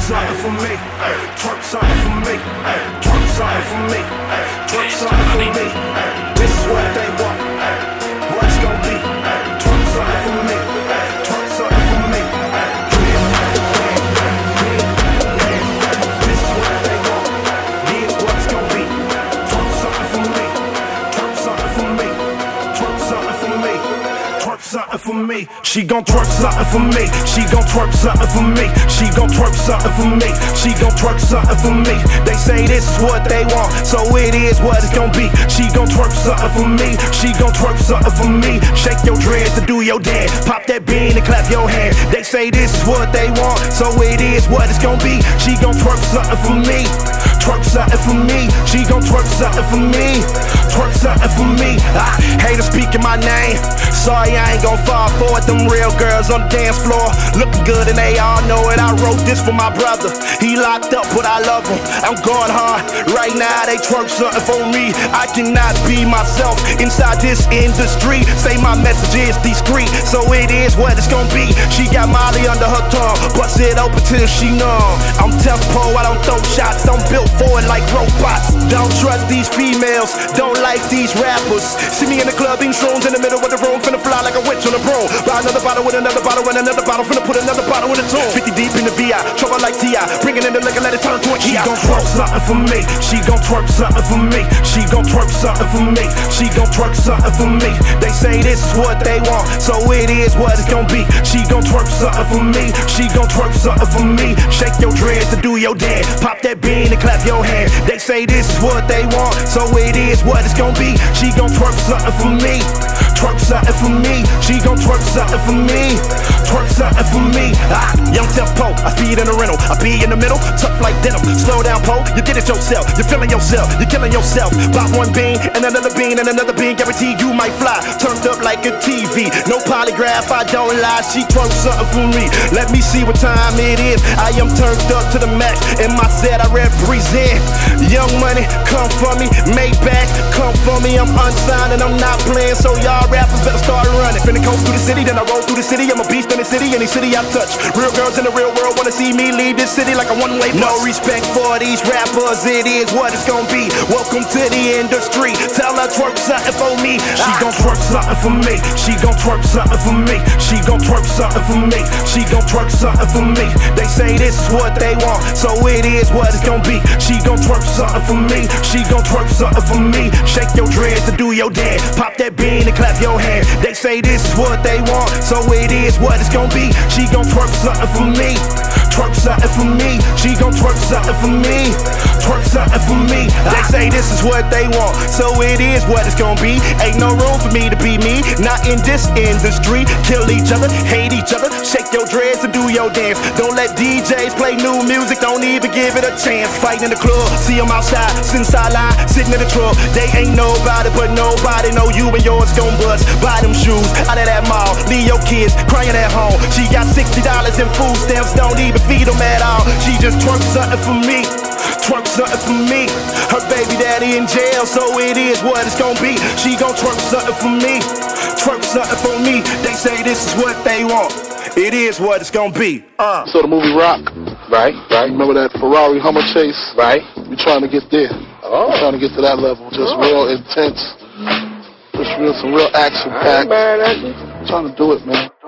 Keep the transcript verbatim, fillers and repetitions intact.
something for me, twerk something for me, twerk something for me, twerk something for me. This is what they want, what it's gonna be. Twerk something for me, twerk something for me. This is what they want, yeah, what it's gonna be. Twerk something for me, twerk something for me, twerk something for me, twerk something for me. She gon' twerk something for me. She gon' twerk something for me. She gon' twerk something for me. She gon' twerk something for me. They say this is what they want, so it is what it's gon' be. She gon' twerk something for me. She gon' twerk something for me. Shake your dreads to do your dance. Pop that bean and clap your hand. They say this is what they want, so it is what it's gon' be. She gon' twerk something for me. Twerk something for me. She gon' twerk something for me. Twerk something for me. I hate her speaking my name. Sorry, I ain't gon' fall for it. Them real girls on the dance floor looking good and they all know it. I wrote this for my brother. He locked up, but I love him. I'm going hard right now. They twerk something for me. I cannot be myself inside this industry. Say my message is discreet, so it is what it's gon' be. She got Molly under her tongue, bust it open till she numb. I'm tempo, I don't throw shots. I'm built for it like robots. Don't trust these females, don't like these rappers. See me in the club, eating shrooms in the middle of the room, finna fly like a witch on a broom. Buy another bottle with another bottle and another bottle, finna put another bottle in the tune. fifty deep in the V I, trouble like T I, bringing in the liquor, let it turn to a key. She gon' twerk something for me. She gon' twerk something for me. She gon' twerk something for me. She gon' twerk something for me. They say this is what they want, so it is what it's gon' be. She gon' twerk something for me. She gon' twerk something for me. Shake your dreads to do your dance. Pop that bean and clap your hand. They say this is what they want, so it is what it's gon' be. She gon' twerk something for me. Twerk something for me. She gon' twerk something for me. Twerk something for me. Ah, young tempo, I feed in the rental. I be in the middle, tough like denim. Slow down, po, you get it yourself. You're feeling yourself, you're killing yourself. Pop one bean and another bean and another bean. Guarantee you might fly. Turned up like a T V. No polygraph, I don't lie. She twerk something for me. Let me see what time it is. I am turned up to the max. In my set, I represent. Young money, come for me. Maybach, come for me. I'm unsigned and I'm not playing, so y'all rappers better start running. Finna coast through the city, then I roll through the city. I'm a beast in the city, any city I touch. Real girls in the real world wanna see me leave this city like a one-way bus. No respect for these rappers, it is what it's gon' be. Welcome to the industry. Tell her twerk something for me. She gon' twerk something for me. She gon' twerk something for me. She gon' twerk something for me. She gon' twerk something for me. They say this is what they want, so it is what it's gon' be. She gon' twerk something for me. She gon' twerk something for me. Shake your dreads to do your dance. Pop that bean and clap your hand. They say this is what they want, so it is what it's gon' be. She gon' twerk something for me. Twerk something for me. She gon' twerk something for me. Twerk something for me. They say this is what they want, so it is what it's gon' be. Ain't no room for me to be me, not in this industry. Kill each other, hate each other, shake your dreads and do your dance. Don't let D Js play new music, don't even give it a chance. Fight in the club, see them outside, sitting sideline, sitting in the truck. They ain't nobody, but nobody know you and yours gon' bust. Buy them shoes out of that mall, leave your kids crying at home. She got sixty dollars in food stamps, don't even feed them at all. She just twerk something for me. Twerk something for me. Her baby daddy in jail, so it is what it's gon' be. She gon' twerk something for me. Twerk something for me. They say this is what they want. It is what it's gon' be. Uh. So the movie Rock. Right, right. Remember that Ferrari Hummer chase? Right. We trying to get there. Oh. We're trying to get to that level. Just Oh. real intense. Just real, some real action packed. Man, Trying to do it, man.